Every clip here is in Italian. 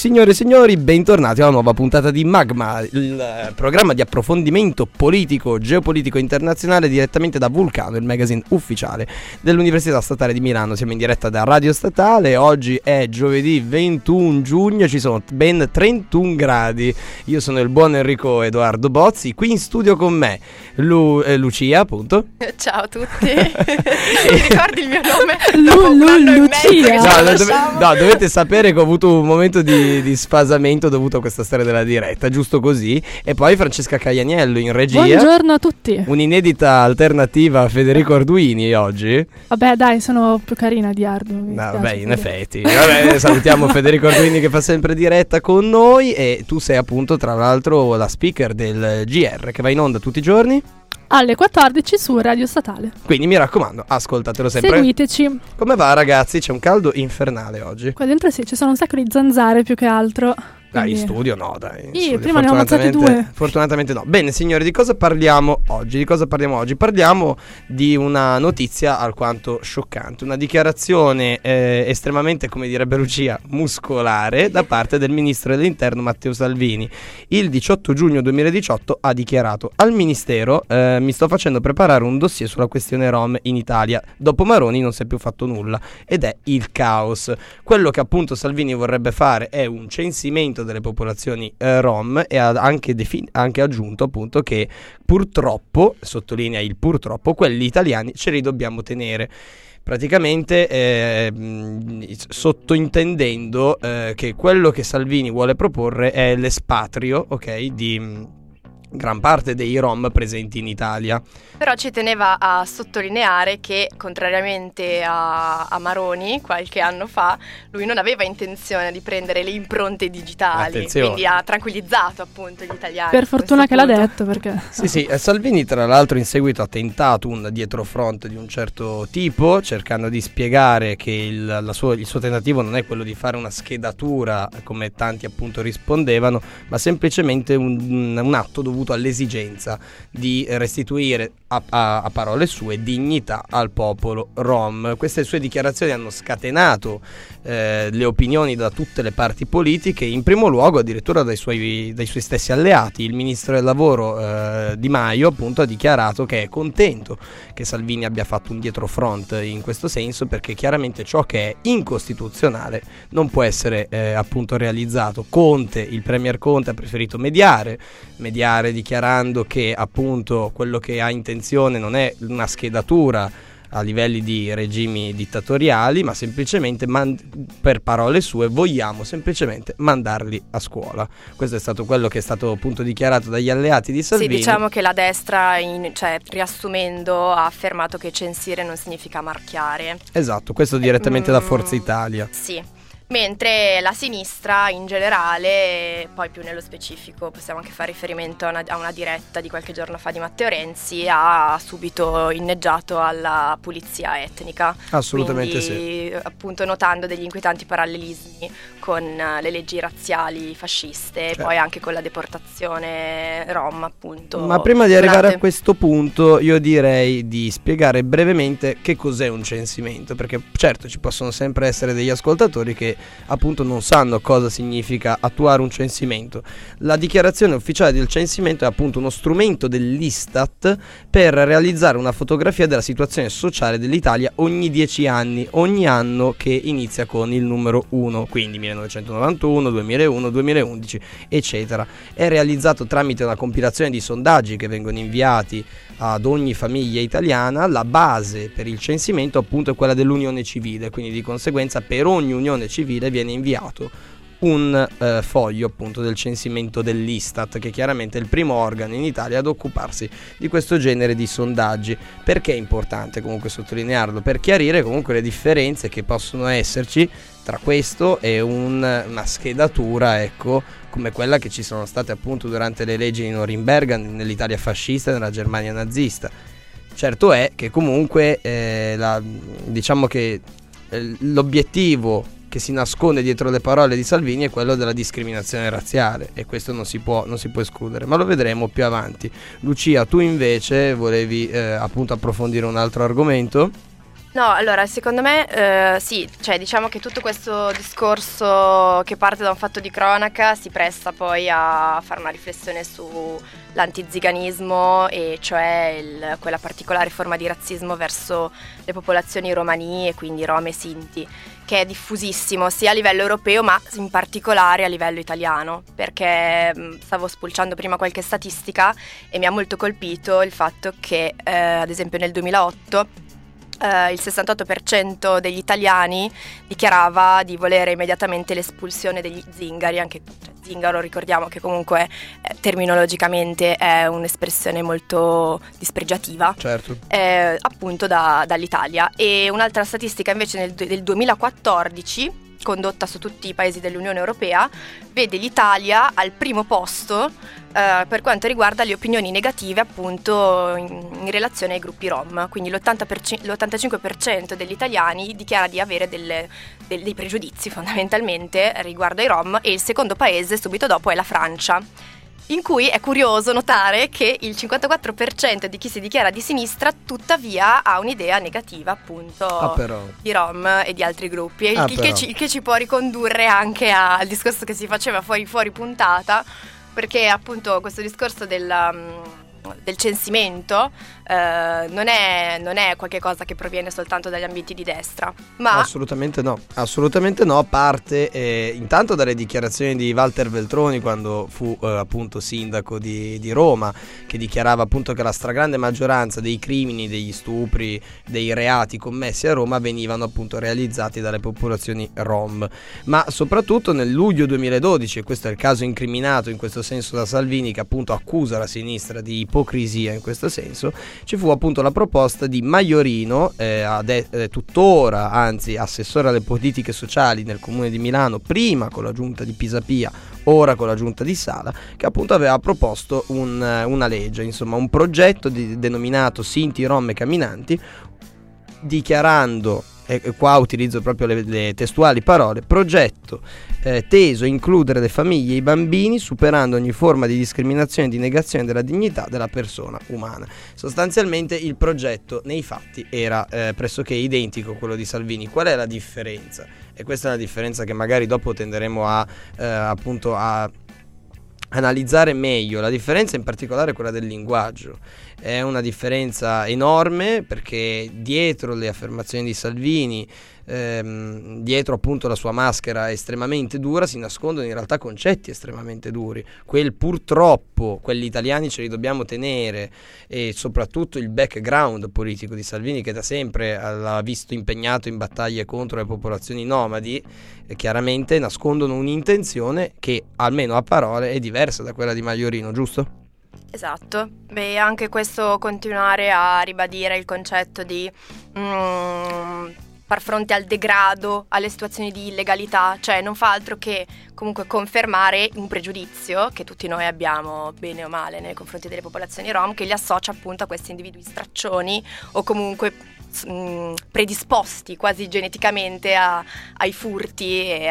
Signore e signori, bentornati a una nuova puntata di Magma, il programma di approfondimento politico, geopolitico internazionale direttamente da Vulcano, il magazine ufficiale dell'Università Statale di Milano. Siamo in diretta da Radio Statale, oggi è giovedì 21 giugno, ci sono ben 31 gradi. Io sono il buon Enrico Edoardo Bozzi, qui in studio con me Lucia, appunto. Ciao a tutti. Ricordi il mio nome? Lucia. No, dovete sapere che ho avuto un momento di sfasamento dovuto a questa storia della diretta, giusto così. E poi Francesca Caianiello in regia. Buongiorno a tutti. Un'inedita alternativa a Federico Arduini oggi. Vabbè dai, sono più carina di Ardu. No, vabbè, in effetti. Vabbè, salutiamo Federico Arduini che fa sempre diretta con noi. E tu sei appunto tra l'altro la speaker del GR che va in onda tutti i giorni alle 14 su Radio Statale. Quindi mi raccomando, ascoltatelo sempre. Seguiteci. Come va ragazzi? C'è un caldo infernale oggi. Qua dentro sì, ci sono un sacco di zanzare più che altro. Dai, in studio no, dai. Prima ne ho ammazzati 2. Fortunatamente no. Bene signori, di cosa parliamo oggi? Parliamo di una notizia alquanto scioccante. Una dichiarazione estremamente, come direbbe Lucia, muscolare da parte del ministro dell'interno Matteo Salvini. Il 18 giugno 2018 ha dichiarato: al ministero mi sto facendo preparare un dossier sulla questione Rom in Italia. Dopo Maroni non si è più fatto nulla ed è il caos. Quello che appunto Salvini vorrebbe fare è un censimento delle popolazioni Rom e ha anche aggiunto appunto che purtroppo, sottolinea il purtroppo, quelli italiani ce li dobbiamo tenere. Praticamente sottointendendo che quello che Salvini vuole proporre è l'espatrio, ok, di gran parte dei Rom presenti in Italia. Però ci teneva a sottolineare che, contrariamente a Maroni qualche anno fa, lui non aveva intenzione di prendere le impronte digitali. Attenzione. Quindi ha tranquillizzato appunto gli italiani. Per fortuna che l'ha detto, perché Sì, Salvini tra l'altro in seguito ha tentato un dietrofront di un certo tipo, cercando di spiegare che il suo tentativo non è quello di fare una schedatura come tanti appunto rispondevano, ma semplicemente un atto dovuto all'esigenza di restituire a parole sue dignità al popolo Rom. Queste sue dichiarazioni hanno scatenato le opinioni da tutte le parti politiche, in primo luogo addirittura dai suoi stessi alleati. Il ministro del lavoro Di Maio appunto ha dichiarato che è contento che Salvini abbia fatto un dietrofront in questo senso, perché chiaramente ciò che è incostituzionale non può essere appunto realizzato. Il premier Conte ha preferito mediare dichiarando che appunto quello che ha intenzione non è una schedatura a livelli di regimi dittatoriali, ma semplicemente per parole sue vogliamo semplicemente mandarli a scuola. Questo è stato quello che è stato appunto dichiarato dagli alleati di Salvini. Sì, diciamo che la destra, riassumendo, ha affermato che censire non significa marchiare. Esatto, questo direttamente da Forza Italia. Sì. Mentre la sinistra in generale, poi più nello specifico possiamo anche fare riferimento a una diretta di qualche giorno fa di Matteo Renzi, ha subito inneggiato alla pulizia etnica. Assolutamente. Quindi, sì, appunto notando degli inquietanti parallelismi con le leggi razziali fasciste, e poi anche con la deportazione rom appunto. Ma prima di arrivare a questo punto io direi di spiegare brevemente che cos'è un censimento, perché certo ci possono sempre essere degli ascoltatori che appunto non sanno cosa significa attuare un censimento. La dichiarazione ufficiale del censimento è appunto uno strumento dell'Istat per realizzare una fotografia della situazione sociale dell'Italia ogni 10 anni, ogni anno che inizia con il numero 1, quindi 1991, 2001, 2011 eccetera. È realizzato tramite una compilazione di sondaggi che vengono inviati ad ogni famiglia italiana. La base per il censimento appunto è quella dell'unione civile, quindi di conseguenza per ogni unione civile viene inviato un foglio appunto del censimento dell'Istat, che chiaramente è il primo organo in Italia ad occuparsi di questo genere di sondaggi. Perché è importante comunque sottolinearlo? Per chiarire comunque le differenze che possono esserci tra questo e una schedatura, ecco, come quella che ci sono state appunto durante le leggi di Norimberga nell'Italia fascista e nella Germania nazista. Certo è che comunque diciamo che l'obiettivo che si nasconde dietro le parole di Salvini è quello della discriminazione razziale, e questo non si può escludere, ma lo vedremo più avanti. Lucia, tu invece volevi appunto approfondire un altro argomento? No, allora secondo me sì, cioè diciamo che tutto questo discorso che parte da un fatto di cronaca si presta poi a fare una riflessione sull'antiziganismo, e cioè quella particolare forma di razzismo verso le popolazioni romani e quindi rom e sinti, che è diffusissimo sia a livello europeo ma in particolare a livello italiano, perché stavo spulciando prima qualche statistica e mi ha molto colpito il fatto che ad esempio nel 2008 il 68% degli italiani dichiarava di volere immediatamente l'espulsione degli zingari, anche zingaro ricordiamo che comunque terminologicamente è un'espressione molto dispregiativa, certo. Appunto dall'Italia. E un'altra statistica invece del 2014 condotta su tutti i paesi dell'Unione Europea vede l'Italia al primo posto per quanto riguarda le opinioni negative appunto in relazione ai gruppi rom, quindi l'85% degli italiani dichiara di avere dei pregiudizi fondamentalmente riguardo ai rom, e il secondo paese subito dopo è la Francia, in cui è curioso notare che il 54% di chi si dichiara di sinistra tuttavia ha un'idea negativa appunto di rom e di altri gruppi, il che ci può ricondurre anche al discorso che si faceva fuori puntata, perché appunto questo discorso del censimento non è qualche cosa che proviene soltanto dagli ambienti di destra, ma assolutamente no, parte intanto dalle dichiarazioni di Walter Veltroni quando fu appunto sindaco di Roma, che dichiarava appunto che la stragrande maggioranza dei crimini, degli stupri, dei reati commessi a Roma venivano appunto realizzati dalle popolazioni rom, ma soprattutto nel luglio 2012, e questo è il caso incriminato in questo senso da Salvini, che appunto accusa la sinistra di ipocrisia in questo senso, ci fu appunto la proposta di Maiorino, tuttora anzi assessore alle politiche sociali nel comune di Milano, prima con la giunta di Pisapia, ora con la giunta di Sala, che appunto aveva proposto una legge, insomma un progetto denominato Sinti, Rom e Camminanti, dichiarando, e qua utilizzo proprio le testuali parole, progetto teso a includere le famiglie e i bambini, superando ogni forma di discriminazione e di negazione della dignità della persona umana. Sostanzialmente il progetto nei fatti era pressoché identico a quello di Salvini. Qual è la differenza? E questa è la differenza che magari dopo tenderemo appunto a analizzare meglio. La differenza in particolare è quella del linguaggio. È una differenza enorme, perché dietro le affermazioni di Salvini, dietro appunto la sua maschera estremamente dura, si nascondono in realtà concetti estremamente duri. Purtroppo quelli italiani ce li dobbiamo tenere, e soprattutto il background politico di Salvini, che da sempre l'ha visto impegnato in battaglie contro le popolazioni nomadi, chiaramente nascondono un'intenzione che almeno a parole è diversa da quella di Maiorino, giusto? Esatto, beh, anche questo continuare a ribadire il concetto di far fronte al degrado, alle situazioni di illegalità, cioè non fa altro che comunque confermare un pregiudizio che tutti noi abbiamo, bene o male, nei confronti delle popolazioni rom, che li associa appunto a questi individui straccioni o comunque predisposti quasi geneticamente ai furti e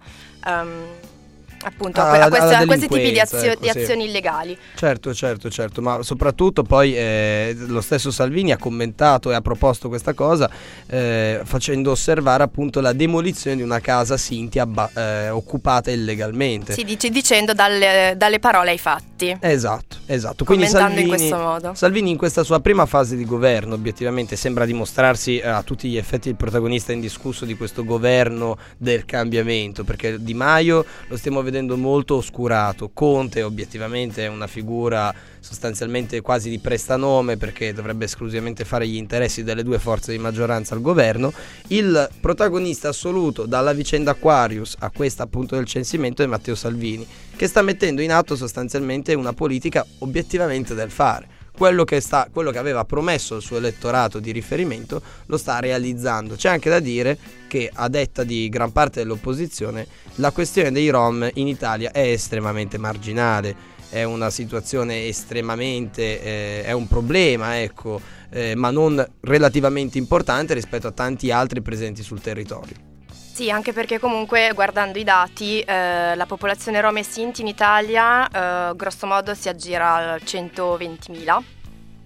appunto a questi tipi di azioni illegali. Certo, ma soprattutto poi lo stesso Salvini ha commentato e ha proposto questa cosa facendo osservare appunto la demolizione di una casa sinti occupata illegalmente. Si dice dicendo dalle parole ai fatti. Esatto. Quindi Salvini, in questo modo. Salvini in questa sua prima fase di governo obiettivamente sembra dimostrarsi a tutti gli effetti il protagonista indiscusso di questo governo del cambiamento, perché Di Maio lo stiamo vedendo molto oscurato. Conte obiettivamente è una figura sostanzialmente quasi di prestanome, perché dovrebbe esclusivamente fare gli interessi delle due forze di maggioranza al governo. Il protagonista assoluto dalla vicenda Aquarius a questa appunto del censimento è Matteo Salvini, che sta mettendo in atto sostanzialmente una politica obiettivamente del fare. Quello che aveva promesso al suo elettorato di riferimento lo sta realizzando. C'è anche da dire che, a detta di gran parte dell'opposizione, la questione dei Rom in Italia è estremamente marginale, è una situazione estremamente, è un problema, ma non relativamente importante rispetto a tanti altri presenti sul territorio. Sì, anche perché comunque guardando i dati la popolazione rom e sinti in Italia grosso modo si aggira al 120.000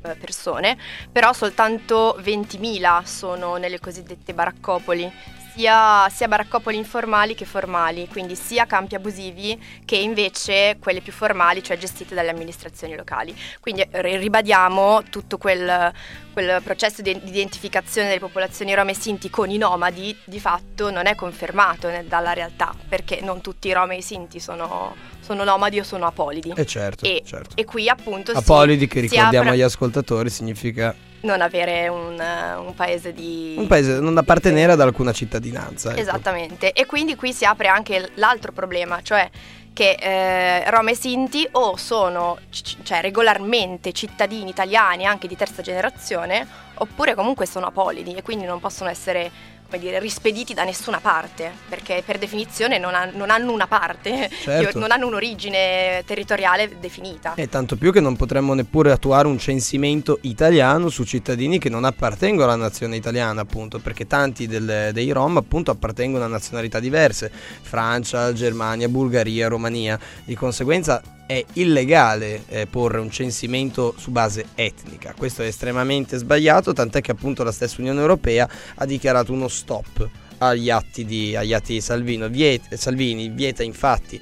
persone, però soltanto 20.000 sono nelle cosiddette baraccopoli, sia baraccopoli informali che formali, quindi sia campi abusivi che invece quelle più formali, cioè gestite dalle amministrazioni locali. Quindi ribadiamo tutto quel processo di identificazione delle popolazioni rom e sinti con i nomadi, di fatto non è confermato dalla realtà, perché non tutti i rom e i sinti sono nomadi o sono apolidi. Certo. E qui appunto apolidi, che ricordiamo agli ascoltatori, significa non avere un paese non appartenere ad alcuna cittadinanza, ecco. Esattamente. E quindi qui si apre anche l'altro problema, cioè che rom e sinti o sono regolarmente cittadini italiani anche di terza generazione, oppure comunque sono apolidi e quindi non possono essere, come dire, rispediti da nessuna parte, perché per definizione non hanno una parte, certo. Non hanno un'origine territoriale definita. E tanto più che non potremmo neppure attuare un censimento italiano su cittadini che non appartengono alla nazione italiana, appunto, perché tanti dei Rom appunto appartengono a nazionalità diverse, Francia, Germania, Bulgaria, Romania. Di conseguenza è illegale porre un censimento su base etnica. Questo è estremamente sbagliato, tant'è che appunto la stessa Unione Europea ha dichiarato uno stop agli atti di Salvini vieta infatti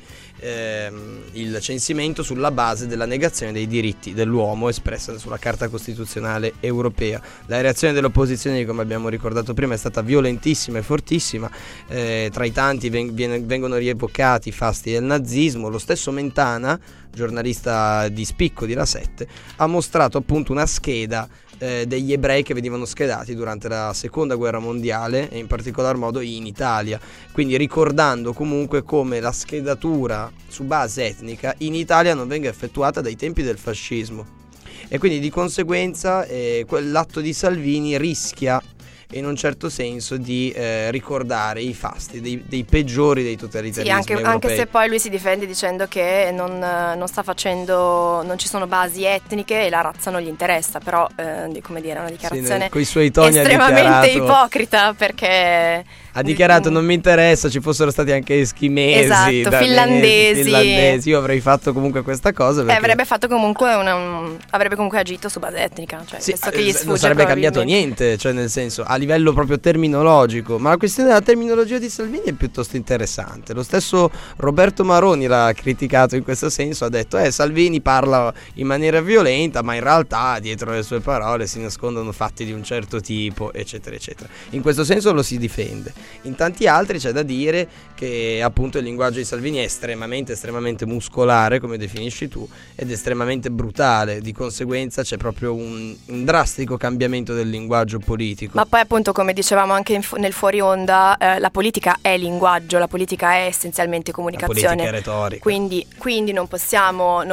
il censimento sulla base della negazione dei diritti dell'uomo espressa sulla Carta Costituzionale Europea. La reazione dell'opposizione, come abbiamo ricordato prima, è stata violentissima e fortissima. Tra i tanti vengono rievocati i fasti del nazismo. Lo stesso Mentana, giornalista di spicco di La 7, ha mostrato appunto una scheda degli ebrei che venivano schedati durante la seconda guerra mondiale e in particolar modo in Italia, quindi ricordando comunque come la schedatura su base etnica in Italia non venga effettuata dai tempi del fascismo, e quindi di conseguenza quell'atto di Salvini rischia in un certo senso di ricordare i fasti dei peggiori dei totalitarismi europei. Anche se poi lui si difende dicendo che non sta facendo, non ci sono basi etniche e la razza non gli interessa, però come dire, è una dichiarazione coi suoi toni estremamente ipocrita, perché ha dichiarato non mi interessa, ci fossero stati anche eschimesi, esatto, finlandesi. Io avrei fatto comunque questa cosa perché avrebbe fatto comunque avrebbe comunque agito su base etnica, cioè sì, questo che gli sfugge, non sarebbe cambiato niente, cioè nel senso a livello proprio terminologico, ma la questione della terminologia di Salvini è piuttosto interessante. Lo stesso Roberto Maroni l'ha criticato in questo senso, ha detto Salvini parla in maniera violenta, ma in realtà dietro le sue parole si nascondono fatti di un certo tipo, eccetera eccetera. In questo senso lo si difende. In tanti altri c'è da dire che appunto il linguaggio di Salvini è estremamente muscolare, come definisci tu, ed estremamente brutale. Di conseguenza c'è proprio un drastico cambiamento del linguaggio politico. Ma poi appunto, come dicevamo anche nel fuori onda, la politica è linguaggio, la politica è essenzialmente comunicazione, la politica è retorica. Quindi non possiamo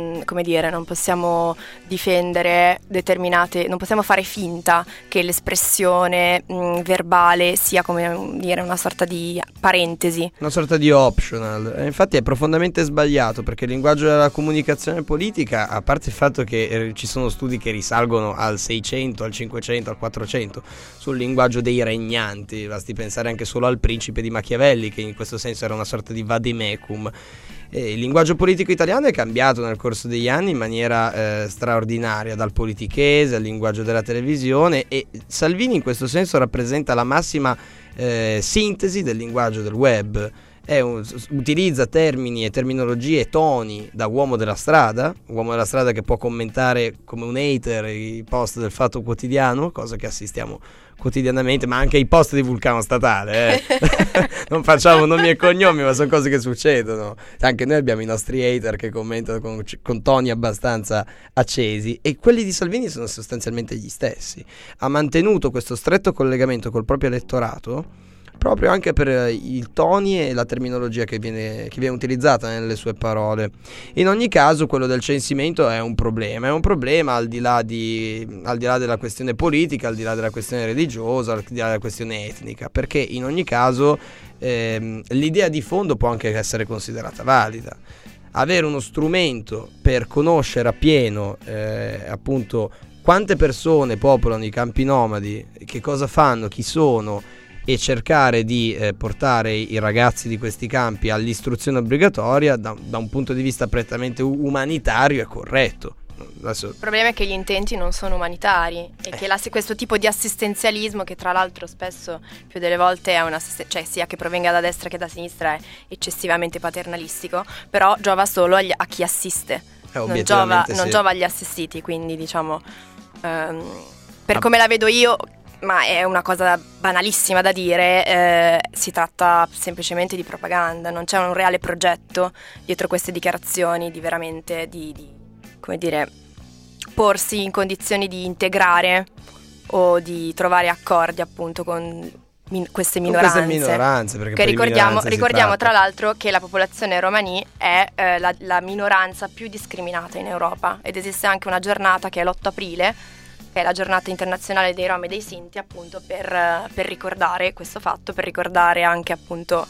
difendere determinate, non possiamo fare finta che l'espressione verbale sia, come dire, una sorta di parentesi, una sorta di optional. Infatti è profondamente sbagliato, perché il linguaggio della comunicazione politica, a parte il fatto che ci sono studi che risalgono al 600, al 500, al 400 sul linguaggio dei regnanti, basti pensare anche solo al Principe di Machiavelli, che in questo senso era una sorta di vademecum. Il linguaggio politico italiano è cambiato nel corso degli anni in maniera straordinaria, dal politichese al linguaggio della televisione, e Salvini in questo senso rappresenta la massima sintesi del linguaggio del web. Utilizza termini e terminologie e toni da uomo della strada che può commentare come un hater i post del Fatto Quotidiano, cosa che assistiamo quotidianamente, ma anche i post di Vulcano Statale. Non facciamo nomi e cognomi, ma sono cose che succedono. Anche noi abbiamo i nostri hater che commentano con toni abbastanza accesi, e quelli di Salvini sono sostanzialmente gli stessi. Ha mantenuto questo stretto collegamento col proprio elettorato, proprio anche per i toni e la terminologia che viene utilizzata nelle sue parole. In ogni caso, quello del censimento è un problema al di là della questione politica, al di là della questione religiosa, al di là della questione etnica, perché in ogni caso l'idea di fondo può anche essere considerata valida. Avere uno strumento per conoscere appieno appunto quante persone popolano i campi nomadi, che cosa fanno, chi sono, e cercare di portare i ragazzi di questi campi all'istruzione obbligatoria da un punto di vista prettamente umanitario è corretto. Adesso... Il problema è che gli intenti non sono umanitari e che questo tipo di assistenzialismo, che tra l'altro spesso più delle volte è cioè sia che provenga da destra che da sinistra, è eccessivamente paternalistico, però giova solo a chi assiste, non giova agli assistiti, quindi diciamo per come la vedo io, ma è una cosa banalissima da dire, si tratta semplicemente di propaganda, non c'è un reale progetto dietro queste dichiarazioni di veramente come dire, porsi in condizioni di integrare o di trovare accordi appunto con queste minoranze, perché che ricordiamo tra l'altro che la popolazione romani è la minoranza più discriminata in Europa, ed esiste anche una giornata che è l'8 aprile, che è la giornata internazionale dei Rom e dei Sinti, appunto per ricordare questo fatto, per ricordare anche appunto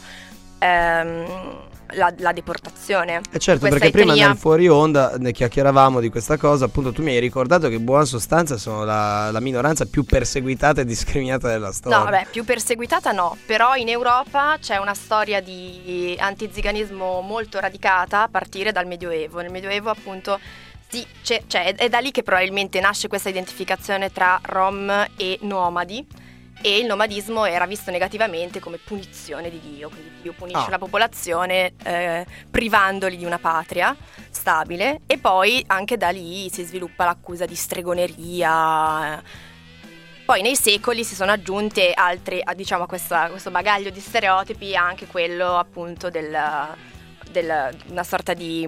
la deportazione. E certo, perché prima nel fuori onda ne chiacchieravamo di questa cosa, appunto tu mi hai ricordato che in buona sostanza sono la minoranza più perseguitata e discriminata della storia. No, vabbè, più perseguitata no, però in Europa c'è una storia di antiziganismo molto radicata a partire dal Medioevo. Nel Medioevo appunto è da lì che probabilmente nasce questa identificazione tra Rom e nomadi, e il nomadismo era visto negativamente come punizione di Dio, quindi Dio punisce la popolazione privandoli di una patria stabile, e poi anche da lì si sviluppa l'accusa di stregoneria. Poi nei secoli si sono aggiunte altre, diciamo, a questo bagaglio di stereotipi, anche quello appunto una sorta di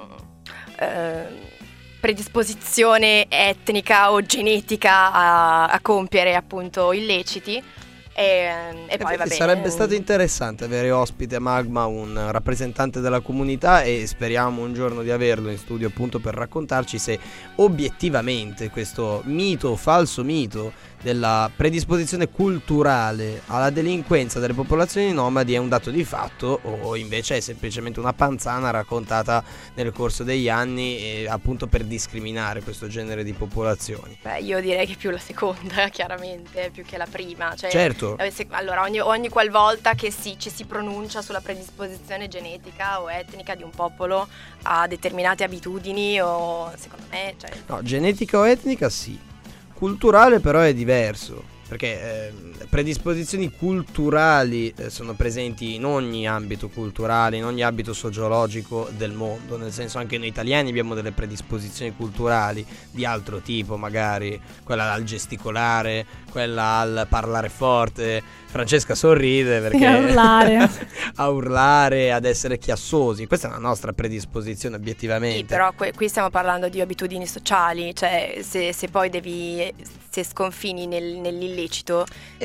predisposizione etnica o genetica a compiere appunto illeciti, e poi va bene. Sarebbe stato interessante avere ospite a Magma un rappresentante della comunità, e speriamo un giorno di averlo in studio appunto per raccontarci se obiettivamente questo falso mito della predisposizione culturale alla delinquenza delle popolazioni nomadi è un dato di fatto, o invece è semplicemente una panzana raccontata nel corso degli anni, appunto per discriminare questo genere di popolazioni. Beh, io direi che più la seconda, chiaramente, più che la prima. Cioè, certo. Allora, ogni qualvolta che ci si pronuncia sulla predisposizione genetica o etnica di un popolo a determinate abitudini, o secondo me... No, genetica o etnica sì. Culturale però è diverso, perché predisposizioni culturali sono presenti in ogni ambito culturale, in ogni ambito sociologico del mondo, nel senso anche noi italiani abbiamo delle predisposizioni culturali di altro tipo, magari quella al gesticolare, quella al parlare forte. Francesca sorride perché a urlare, ad essere chiassosi. Questa è una nostra predisposizione obiettivamente. Sì, però qui stiamo parlando di abitudini sociali, cioè se poi se sconfini nell'illecito,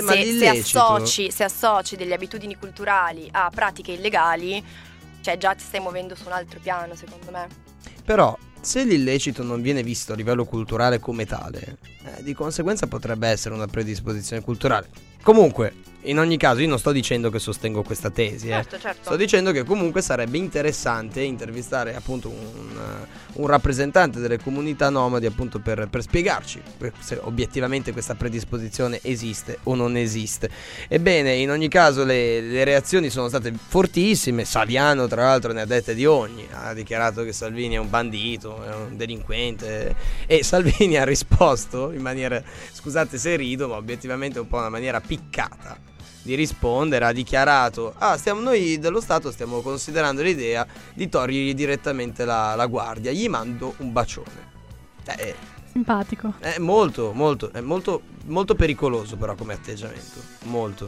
se associ delle abitudini culturali a pratiche illegali, cioè già ti stai muovendo su un altro piano, secondo me. Però se l'illecito non viene visto a livello culturale come tale, di conseguenza potrebbe essere una predisposizione culturale. Comunque, in ogni caso, io non sto dicendo che sostengo questa tesi. Certo. Sto dicendo che comunque sarebbe interessante intervistare appunto un rappresentante delle comunità nomadi, appunto per spiegarci se obiettivamente questa predisposizione esiste o non esiste. Ebbene, in ogni caso le reazioni sono state fortissime. Saviano tra l'altro ne ha dette di ogni, ha dichiarato che Salvini è un bandito, è un delinquente, e Salvini ha risposto in maniera, scusate se rido, ma obiettivamente un po' una maniera piccata di rispondere. Ha dichiarato: noi dello Stato stiamo considerando l'idea di togliergli direttamente la guardia, gli mando un bacione. Simpatico. È molto molto pericoloso però come atteggiamento, molto.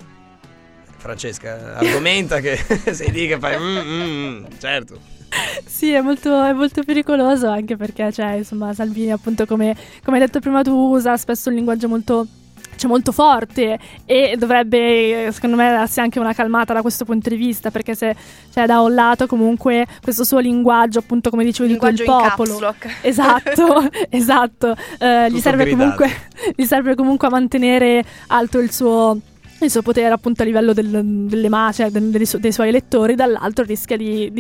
Francesca argomenta che sei lì che fai certo. Sì, è molto pericoloso, anche perché insomma Salvini, appunto, come hai detto prima tu, usa spesso un linguaggio molto forte, e dovrebbe, secondo me, darsi anche una calmata da questo punto di vista, perché se da un lato comunque questo suo linguaggio, appunto, come dicevi tu, il popolo, esatto gli serve comunque a mantenere alto il suo potere, appunto, a livello delle massa, dei suoi elettori. Dall'altro rischia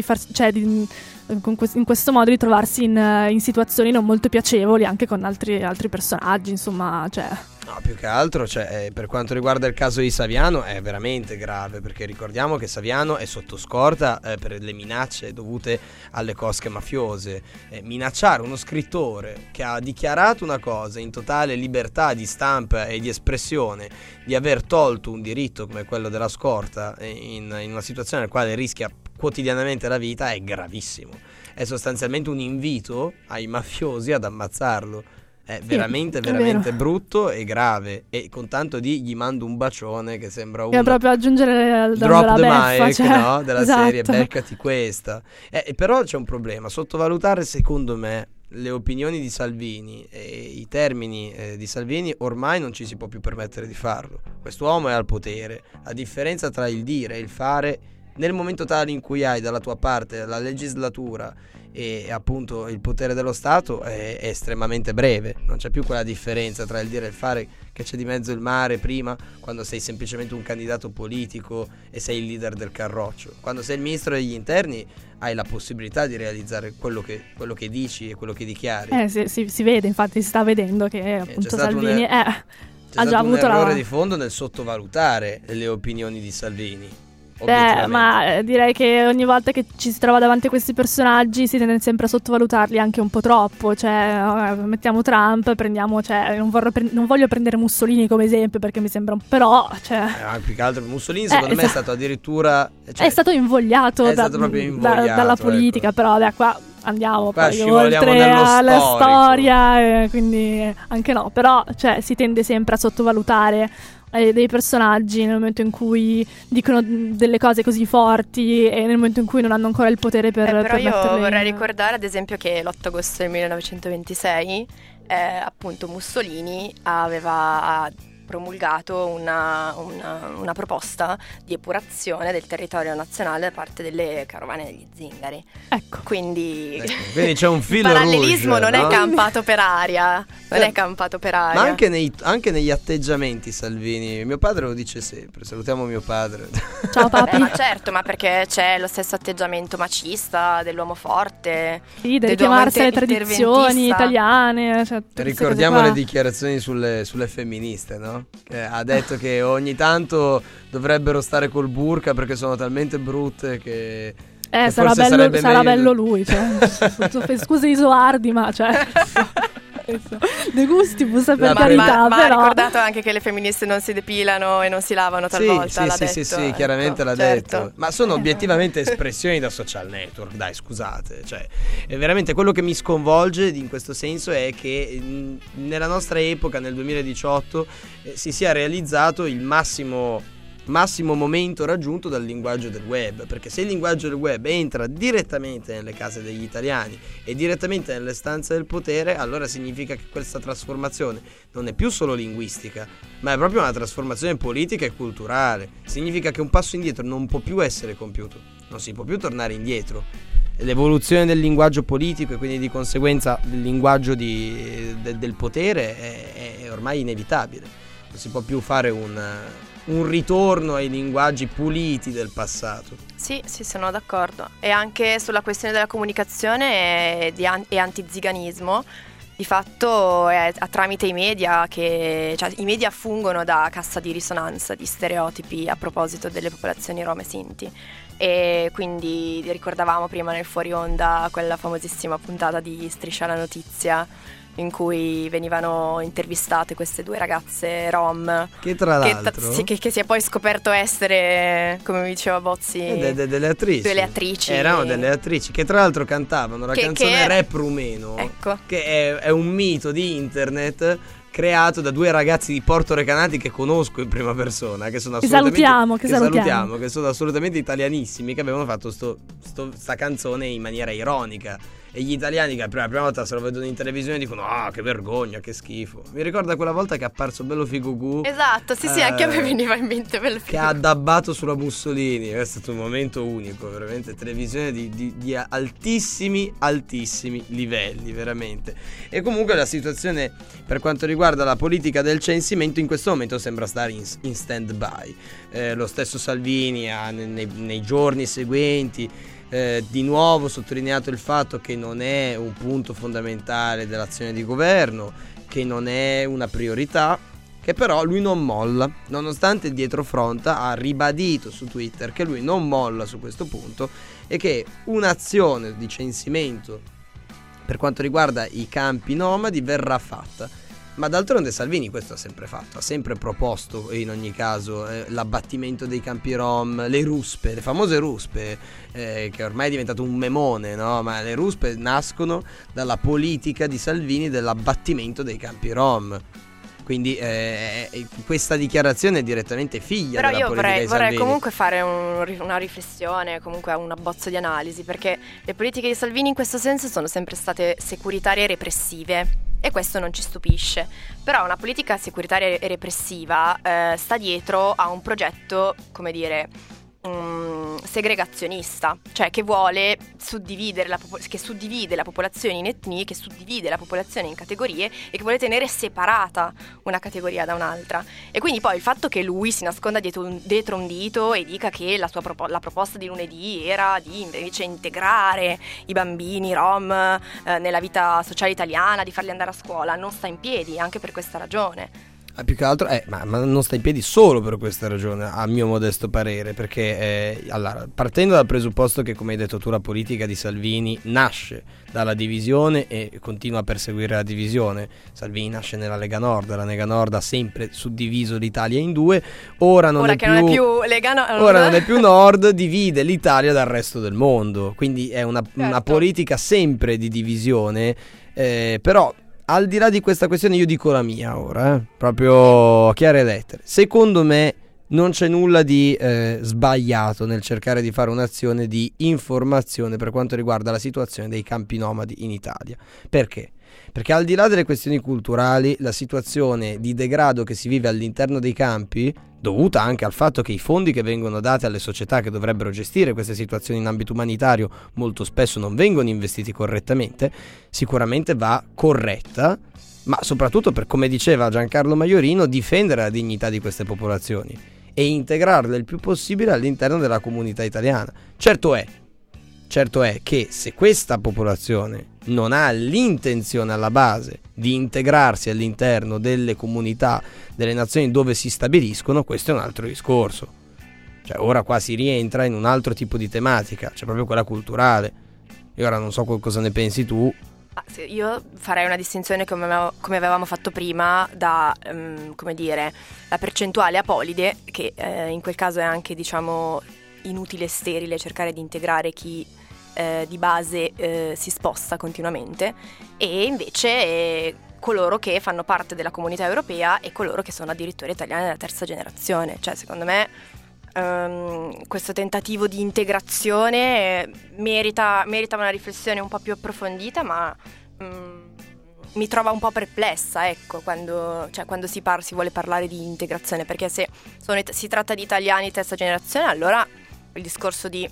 in questo modo di trovarsi in situazioni non molto piacevoli anche con altri personaggi, insomma, No, più che altro, cioè, per quanto riguarda il caso di Saviano è veramente grave, perché ricordiamo che Saviano è sotto scorta per le minacce dovute alle cosche mafiose. Minacciare uno scrittore che ha dichiarato una cosa in totale libertà di stampa e di espressione, di aver tolto un diritto come quello della scorta in una situazione nella quale rischia quotidianamente la vita, è gravissimo. È sostanzialmente un invito ai mafiosi ad ammazzarlo. È veramente brutto e grave, e con tanto di gli mando un bacione che sembra un proprio aggiungere drop the beffa, mic, cioè, no? Della esatto. serie beccati questa. Però c'è un problema: sottovalutare, secondo me, le opinioni di Salvini e i termini di Salvini ormai non ci si può più permettere di farlo. Quest'uomo è al potere, la differenza tra il dire e il fare nel momento tale in cui hai dalla tua parte la legislatura e appunto il potere dello Stato è estremamente breve. Non c'è più quella differenza tra il dire e il fare che c'è di mezzo il mare prima, quando sei semplicemente un candidato politico e sei il leader del carroccio. Quando sei il ministro degli interni hai la possibilità di realizzare quello che dici e quello che dichiari. Si vede, infatti si sta vedendo che appunto Salvini ha già avuto un errore di fondo nel sottovalutare le opinioni di Salvini. Ma direi che ogni volta che ci si trova davanti a questi personaggi si tende sempre a sottovalutarli anche un po' troppo. Cioè, mettiamo Trump, prendiamo, cioè, non voglio prendere Mussolini come esempio perché mi sembra più che altro Mussolini secondo me è stato addirittura, cioè, è stato invogliato, proprio invogliato dalla politica, ecco. Però qua andiamo qua poi oltre alla storia, quindi anche no, però cioè, si tende sempre a sottovalutare dei personaggi nel momento in cui dicono delle cose così forti e nel momento in cui non hanno ancora il potere però io vorrei ricordare ad esempio che l'8 agosto del 1926 appunto Mussolini aveva promulgato una proposta di epurazione del territorio nazionale da parte delle carovane degli zingari. Ecco. Quindi c'è un filo il parallelismo rouge, non no? è campato per aria. Non è campato per aria. Ma anche negli atteggiamenti Salvini. Mio padre lo dice sempre. Salutiamo mio padre. Ciao papi. Ma certo, ma perché c'è lo stesso atteggiamento macista dell'uomo forte. Sì, deve chiamarsi le tradizioni italiane, cioè, ricordiamo le dichiarazioni sulle femministe, no? Che ha detto che ogni tanto dovrebbero stare col burka perché sono talmente brutte che sarà bello lui, cioè. Scusi Isoardi, ma cioè De gustibus per carità, ma però ha ricordato anche che le femministe non si depilano e non si lavano talvolta. Sì, chiaramente l'ha certo. detto. Ma sono obiettivamente espressioni da social network, dai, scusate. Cioè, veramente quello che mi sconvolge in questo senso è che nella nostra epoca, nel 2018, si sia realizzato il massimo momento raggiunto dal linguaggio del web, perché se il linguaggio del web entra direttamente nelle case degli italiani e direttamente nelle stanze del potere, allora significa che questa trasformazione non è più solo linguistica, ma è proprio una trasformazione politica e culturale. Significa che un passo indietro non può più essere compiuto, non si può più tornare indietro. L'evoluzione del linguaggio politico e quindi di conseguenza del linguaggio del potere è ormai inevitabile. Non si può più fare un ritorno ai linguaggi puliti del passato. Sì, sono d'accordo. E anche sulla questione della comunicazione e antiziganismo, di fatto è tramite i media cioè i media fungono da cassa di risonanza di stereotipi a proposito delle popolazioni rom e sinti. E quindi ricordavamo prima nel fuori onda quella famosissima puntata di Striscia la Notizia in cui venivano intervistate queste due ragazze rom che tra l'altro che si è poi scoperto essere, come mi diceva Bozzi, delle attrici. Erano delle attrici che tra l'altro cantavano la canzone Rap Rumeno, ecco. Che è un mito di internet creato da due ragazzi di Porto Recanati che conosco in prima persona, che sono assolutamente salutiamo, che sono assolutamente italianissimi, che avevano fatto sta canzone in maniera ironica. E gli italiani che la prima volta se lo vedono in televisione dicono che vergogna, che schifo. Mi ricorda quella volta che è apparso Bello Figo Gu. Esatto, sì, anche a me veniva in mente Bello Figo Gu, che ha addabbato sulla Mussolini. È stato un momento unico, veramente, televisione di altissimi livelli, veramente. E comunque la situazione per quanto riguarda la politica del censimento in questo momento sembra stare in stand by. Lo stesso Salvini nei giorni seguenti di nuovo sottolineato il fatto che non è un punto fondamentale dell'azione di governo, che non è una priorità, che però lui non molla, nonostante dietro Fronta ha ribadito su Twitter che lui non molla su questo punto e che un'azione di censimento per quanto riguarda i campi nomadi verrà fatta. Ma d'altronde Salvini questo ha sempre fatto, ha sempre proposto in ogni caso l'abbattimento dei campi rom, le ruspe, le famose ruspe, che ormai è diventato un memone, no? Ma le ruspe nascono dalla politica di Salvini dell'abbattimento dei campi rom. Quindi questa dichiarazione è direttamente figlia però della politica di Salvini. Però io vorrei comunque fare una riflessione, comunque un abbozzo di analisi, perché le politiche di Salvini in questo senso sono sempre state securitarie e repressive. E questo non ci stupisce. Però una politica securitaria e repressiva sta dietro a un progetto, come dire, segregazionista, cioè che vuole suddividere che suddivide la popolazione in etnie, che suddivide la popolazione in categorie e che vuole tenere separata una categoria da un'altra. E quindi poi il fatto che lui si nasconda dietro un dito e dica che la proposta di lunedì era di invece integrare i bambini rom nella vita sociale italiana, di farli andare a scuola, non sta in piedi anche per questa ragione. Più che altro ma non sta in piedi solo per questa ragione, a mio modesto parere, perché allora, partendo dal presupposto che, come hai detto tu, la politica di Salvini nasce dalla divisione e continua a perseguire la divisione. Salvini nasce nella Lega Nord, la Lega Nord ha sempre suddiviso l'Italia in due, ora non è più Lega Nord, ora non è più Nord, divide l'Italia dal resto del mondo, quindi è una politica sempre di divisione, però al di là di questa questione io dico la mia ora, proprio chiare e lettere. Secondo me non c'è nulla di sbagliato nel cercare di fare un'azione di informazione per quanto riguarda la situazione dei campi nomadi in Italia. Perché? Perché al di là delle questioni culturali, la situazione di degrado che si vive all'interno dei campi, dovuta anche al fatto che i fondi che vengono dati alle società che dovrebbero gestire queste situazioni in ambito umanitario molto spesso non vengono investiti correttamente, sicuramente va corretta, ma soprattutto per, come diceva Giancarlo Maiorino, difendere la dignità di queste popolazioni e integrarle il più possibile all'interno della comunità italiana. Certo è che se questa popolazione non ha l'intenzione alla base di integrarsi all'interno delle comunità, delle nazioni dove si stabiliscono, questo è un altro discorso. Cioè ora qua si rientra in un altro tipo di tematica, cioè proprio quella culturale. E ora non so cosa ne pensi tu. Io farei una distinzione come avevamo fatto prima da, come dire, la percentuale apolide, che in quel caso è anche, diciamo, inutile e sterile cercare di integrare chi di base si sposta continuamente, e invece coloro che fanno parte della comunità europea e coloro che sono addirittura italiani della terza generazione. Cioè, secondo me questo tentativo di integrazione merita una riflessione un po' più approfondita, ma mi trova un po' perplessa, ecco, quando si vuole parlare di integrazione, perché se si tratta di italiani di terza generazione, allora il discorso di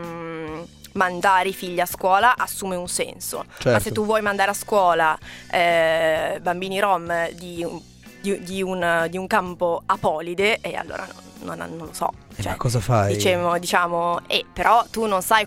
mandare i figli a scuola assume un senso. Certo. Ma se tu vuoi mandare a scuola bambini rom di un campo apolide, e allora non lo so. Cioè, ma cosa fai? Diciamo, però tu non sai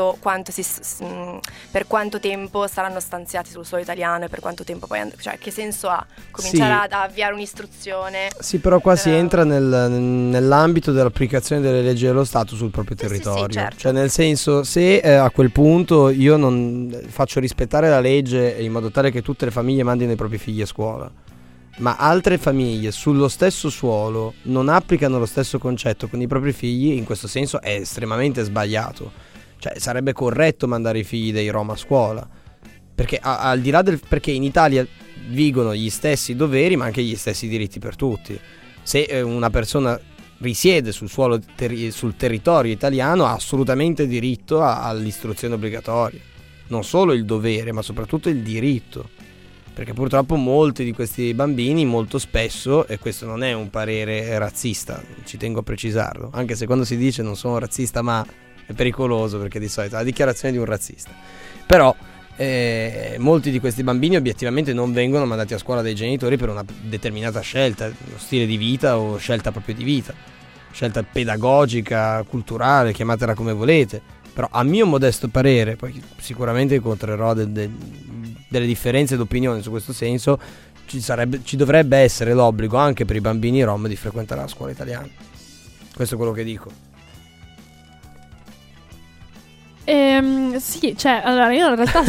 per quanto tempo saranno stanziati sul suolo italiano e per quanto tempo poi cioè che senso ha cominciare ad avviare un'istruzione? Sì, però qua si entra nell'ambito dell'applicazione delle leggi dello Stato sul proprio territorio. Sì, certo. Cioè, nel senso, se a quel punto io non faccio rispettare la legge in modo tale che tutte le famiglie mandino i propri figli a scuola, ma altre famiglie sullo stesso suolo non applicano lo stesso concetto con i propri figli, in questo senso è estremamente sbagliato. Cioè, sarebbe corretto mandare i figli dei rom a scuola, perché al di là perché in Italia vigono gli stessi doveri ma anche gli stessi diritti per tutti. Se una persona risiede sul territorio italiano ha assolutamente diritto all'istruzione obbligatoria, non solo il dovere ma soprattutto il diritto. Perché purtroppo molti di questi bambini molto spesso, e questo non è un parere razzista, ci tengo a precisarlo, anche se quando si dice non sono razzista ma è pericoloso, perché di solito è la dichiarazione di un razzista, però molti di questi bambini obiettivamente non vengono mandati a scuola dai genitori per una determinata scelta, uno stile di vita o scelta proprio di vita, scelta pedagogica, culturale, chiamatela come volete. Però a mio modesto parere, poi sicuramente incontrerò delle differenze d'opinione su questo senso, ci dovrebbe essere l'obbligo anche per i bambini rom di frequentare la scuola italiana. Questo è quello che dico. Sì, cioè, allora io in realtà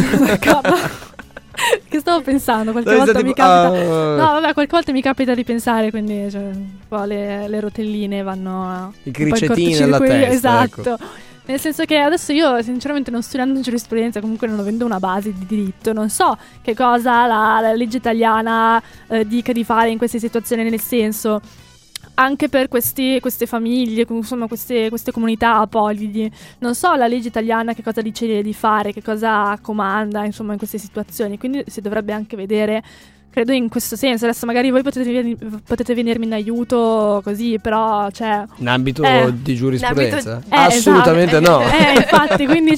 che stavo pensando, qualche volta mi capita. No, vabbè, qualche volta mi capita di pensare, quindi cioè, un po' le rotelline vanno i cricettini nella testa. Esatto. Ecco. Nel senso che adesso io, sinceramente, non studiando giurisprudenza, comunque non avendo una base di diritto, non so che cosa la legge italiana dica di fare in queste situazioni, nel senso, anche per queste famiglie, insomma queste comunità apolidi, non so la legge italiana che cosa dice di fare, che cosa comanda, insomma, in queste situazioni, quindi si dovrebbe anche vedere, credo, in questo senso. Adesso magari voi potete venirmi in aiuto così, però cioè in ambito di giurisprudenza? Assolutamente esatto. No. Infatti, quindi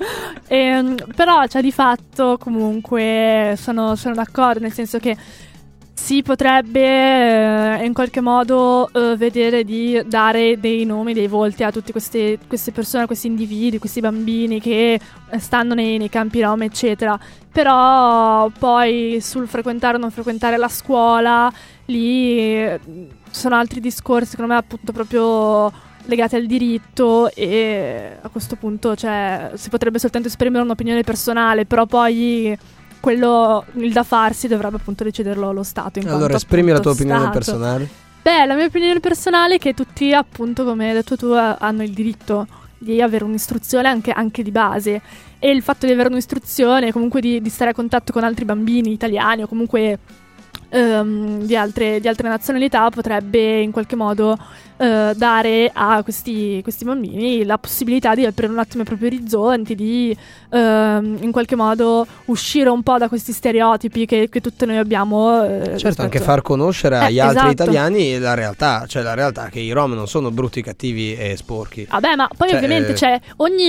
però cioè, di fatto comunque sono d'accordo, nel senso che si potrebbe in qualche modo vedere di dare dei nomi, dei volti a tutte queste persone, questi individui, questi bambini che stanno nei campi rom, eccetera. Però poi sul frequentare o non frequentare la scuola, lì sono altri discorsi, secondo me, appunto proprio legati al diritto, e a questo punto cioè, si potrebbe soltanto esprimere un'opinione personale, però poi il da farsi dovrebbe appunto deciderlo lo Stato. Allora esprimi la tua opinione personale. Beh, la mia opinione personale è che tutti, appunto, come hai detto tu, hanno il diritto di avere un'istruzione anche di base, e il fatto di avere un'istruzione, comunque di stare a contatto con altri bambini italiani o comunque di altre nazionalità, potrebbe in qualche modo dare a questi bambini la possibilità di aprire un attimo i propri orizzonti, di in qualche modo uscire un po' da questi stereotipi che tutti noi abbiamo. Certo, anche far conoscere agli altri esatto. italiani la realtà, cioè la realtà che i rom non sono brutti, cattivi e sporchi. Vabbè, ma poi ovviamente c'è ogni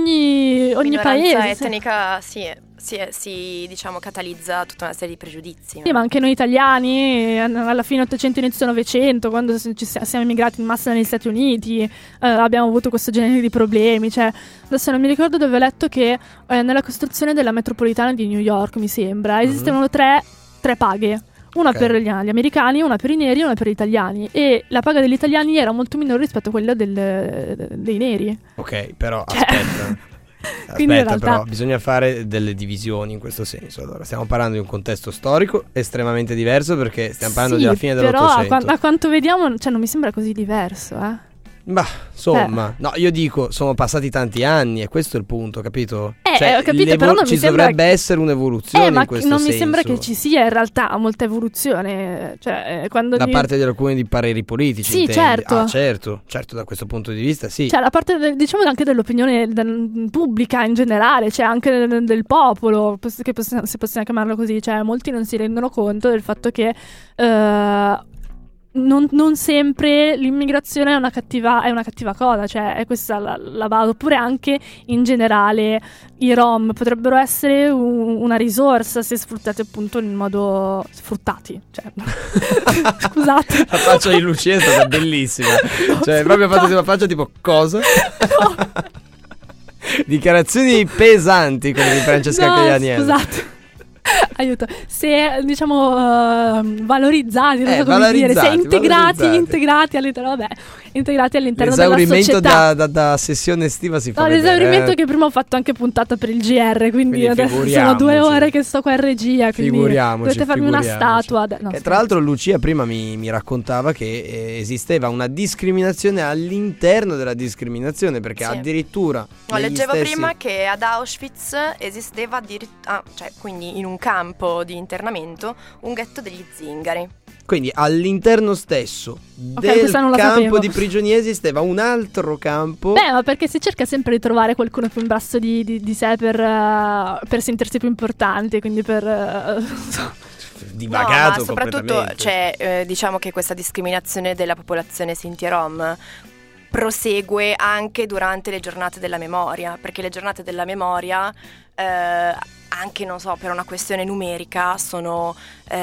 paese etnica, si diciamo catalizza tutta una serie di pregiudizi. Sì, ma anche noi italiani alla fine 800 inizio 900, quando siamo immigrati in massa negli Stati Uniti, abbiamo avuto questo genere di problemi. Cioè, adesso non mi ricordo dove ho letto che nella costruzione della metropolitana di New York, mi sembra, esistevano tre paghe. Una per gli americani, una per i neri e una per gli italiani. E la paga degli italiani era molto minore rispetto a quella dei neri. Ok, però cioè, aspetta. Quindi in Aspetta, realtà però bisogna fare delle divisioni in questo senso. Allora, stiamo parlando di un contesto storico estremamente diverso, perché stiamo parlando della fine dell'Ottocento. Però a quanto vediamo, cioè, non mi sembra così diverso, Bah, insomma, no, io dico, sono passati tanti anni e questo è il punto, capito? Cioè, ho capito, però non ci mi sembra dovrebbe essere un'evoluzione ma in questo non senso. mi sembra che ci sia in realtà molta evoluzione, cioè, quando da parte di alcuni di pareri politici, sì, intendi? certo. Certo, da questo punto di vista sì. Cioè, la parte diciamo anche dell'opinione pubblica in generale, cioè anche del popolo, che se possiamo chiamarlo così, cioè molti non si rendono conto del fatto che non sempre l'immigrazione è una cattiva cosa, cioè è questa la base. Oppure anche in generale i rom potrebbero essere una risorsa se sfruttati appunto in modo sfruttati, cioè scusate, la faccia di Lucia è stata bellissima, cioè proprio ha fatto una faccia tipo cosa? No. Dichiarazioni pesanti come di Francesca Caglianiello. Scusate. Aiuto, se diciamo valorizzati, non so come dire, se integrati all'interno, integrati all'interno della società. Da sessione estiva si fa. No, l'esaurimento che prima ho fatto anche puntata per il GR, quindi adesso sono 2 ore che sto qua in regia, quindi dovete farmi una statua. Tra l'altro Lucia prima mi raccontava che esisteva una discriminazione all'interno della discriminazione, perché addirittura leggevo prima che ad Auschwitz esisteva cioè quindi in un campo di internamento un ghetto degli zingari. Quindi all'interno stesso del campo di prigionia esisteva un altro campo. Beh, ma perché si cerca sempre di trovare qualcuno più in basso di sé per sentirsi più importante, quindi per divagato. No, ma soprattutto c'è diciamo che questa discriminazione della popolazione Sinti e Rom prosegue anche durante le giornate della memoria, perché le giornate della memoria anche, non so, per una questione numerica sono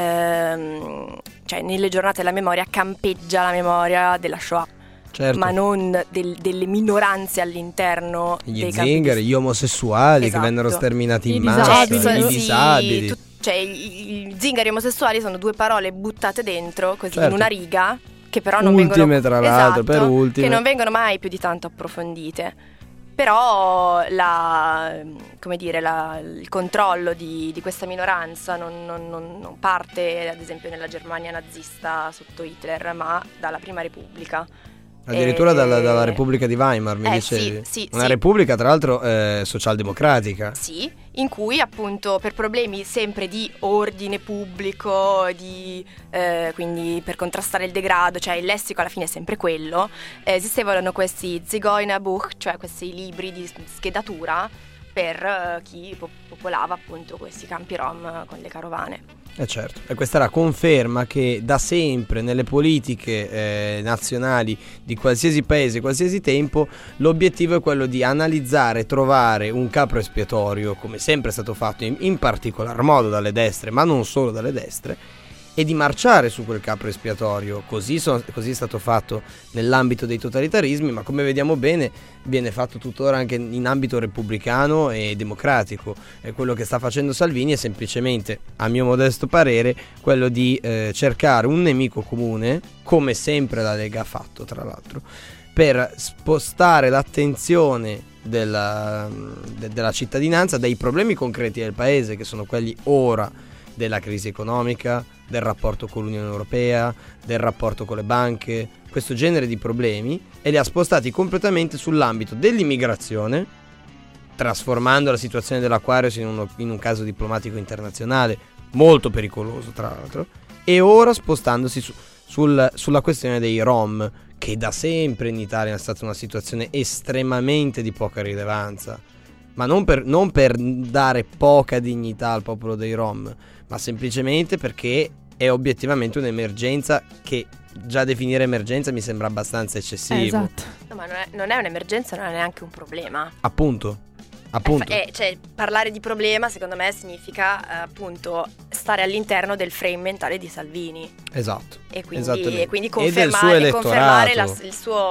cioè nelle giornate della memoria campeggia la memoria della Shoah. Certo. Ma non delle minoranze all'interno gli dei zingari, gli omosessuali, esatto, che vennero sterminati in massa, i disabili. cioè i zingari omosessuali sono due parole buttate dentro così, certo, in una riga, che però non ultime, vengono, tra l'altro, per ultime, che non vengono mai più di tanto approfondite. Però come dire, il controllo di questa minoranza non parte, ad esempio, nella Germania nazista sotto Hitler, ma dalla Prima Repubblica. Addirittura dalla Repubblica di Weimar, mi dicevi? Sì, una repubblica, tra l'altro, socialdemocratica. Sì, in cui appunto per problemi sempre di ordine pubblico, quindi per contrastare il degrado, cioè il lessico alla fine è sempre quello, esistevano questi Zigeunerbuch, cioè questi libri di schedatura per chi popolava appunto questi campi rom con le carovane. Certo, e questa è la conferma che da sempre nelle politiche nazionali di qualsiasi paese, qualsiasi tempo, l'obiettivo è quello di analizzare, trovare un capro espiatorio, come sempre è stato fatto in particolar modo dalle destre, ma non solo dalle destre, e di marciare su quel capro espiatorio. Così è stato fatto nell'ambito dei totalitarismi, ma come vediamo bene viene fatto tuttora anche in ambito repubblicano e democratico. E quello che sta facendo Salvini è semplicemente, a mio modesto parere, quello di cercare un nemico comune, come sempre la Lega ha fatto, tra l'altro, per spostare l'attenzione della cittadinanza dai problemi concreti del paese, che sono quelli ora della crisi economica, del rapporto con l'Unione Europea, del rapporto con le banche, questo genere di problemi, e li ha spostati completamente sull'ambito dell'immigrazione, trasformando la situazione dell'Aquarius in un caso diplomatico internazionale molto pericoloso, tra l'altro, e ora spostandosi sulla questione dei Rom, che da sempre in Italia è stata una situazione estremamente di poca rilevanza, ma non per dare poca dignità al popolo dei Rom, ma semplicemente perché è obiettivamente un'emergenza che già definire emergenza mi sembra abbastanza eccessivo. Esatto. No, ma non è un'emergenza, non è neanche un problema. Appunto. Cioè, parlare di problema secondo me significa appunto stare all'interno del frame mentale di Salvini. Esatto. E quindi confermare il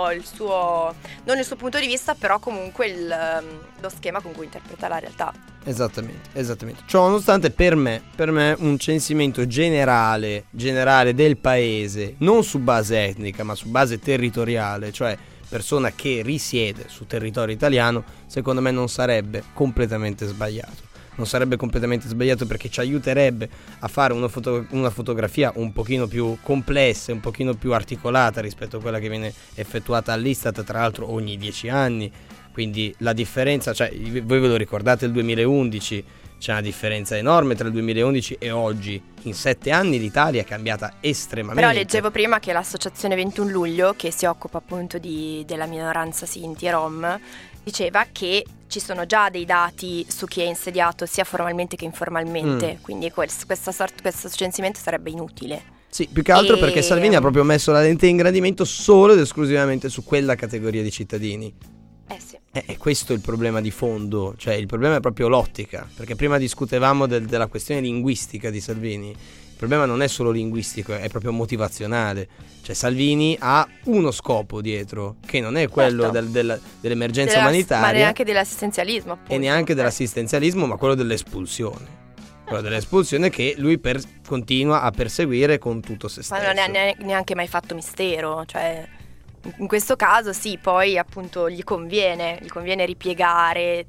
suo non il suo punto di vista, però comunque lo schema con cui interpreta la realtà. Esattamente. Ciò nonostante, per me un censimento generale del paese, non su base etnica ma su base territoriale, cioè persona che risiede su territorio italiano, secondo me non sarebbe completamente sbagliato. Non sarebbe completamente sbagliato perché ci aiuterebbe a fare una fotografia un pochino più complessa, un pochino più articolata rispetto a quella che viene effettuata all'Istat, tra l'altro ogni 10 anni. Quindi la differenza, cioè voi ve lo ricordate il 2011, c'è una differenza enorme tra il 2011 e oggi. In 7 anni l'Italia è cambiata estremamente. Però leggevo prima che l'associazione 21 luglio, che si occupa appunto della minoranza Sinti e Rom, diceva che ci sono già dei dati su chi è insediato sia formalmente che informalmente, quindi questo censimento sarebbe inutile. Sì, più che altro perché Salvini ha proprio messo la lente di ingrandimento solo ed esclusivamente su quella categoria di cittadini. Sì. E questo è il problema di fondo, cioè il problema è proprio l'ottica, perché prima discutevamo della questione linguistica di Salvini. Il problema non è solo linguistico, è proprio motivazionale. Cioè Salvini ha uno scopo dietro, che non è quello dell'emergenza umanitaria, ma neanche dell'assistenzialismo, appunto. E neanche dell'assistenzialismo, ma quello dell'espulsione. Quello dell'espulsione che lui continua a perseguire con tutto se stesso. Ma non è neanche mai fatto mistero, cioè in questo caso sì, poi appunto gli conviene ripiegare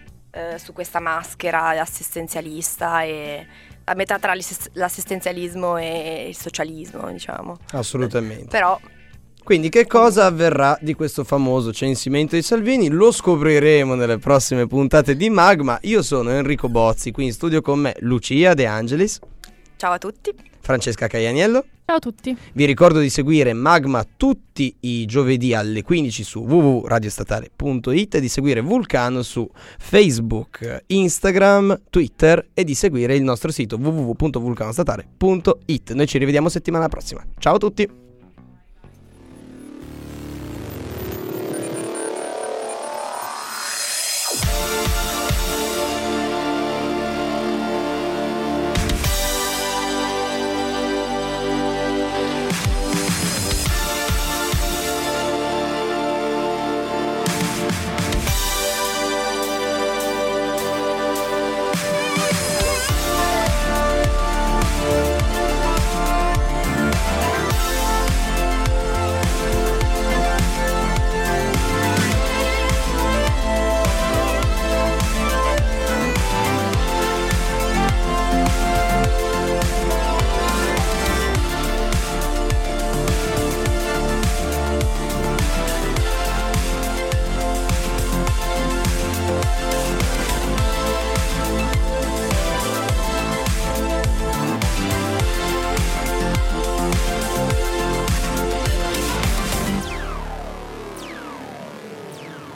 su questa maschera assistenzialista, e a metà tra l'assistenzialismo e il socialismo, diciamo. Assolutamente. Però quindi che cosa avverrà di questo famoso censimento di Salvini? Lo scopriremo nelle prossime puntate di Magma. Io sono Enrico Bozzi, qui in studio con me Lucia De Angelis. Ciao a tutti. Francesca Caianiello. Ciao a tutti. Vi ricordo di seguire Magma tutti i giovedì alle 15 su www.radiostatale.it e di seguire Vulcano su Facebook, Instagram, Twitter e di seguire il nostro sito www.vulcanostatale.it. Noi ci rivediamo settimana prossima. Ciao a tutti.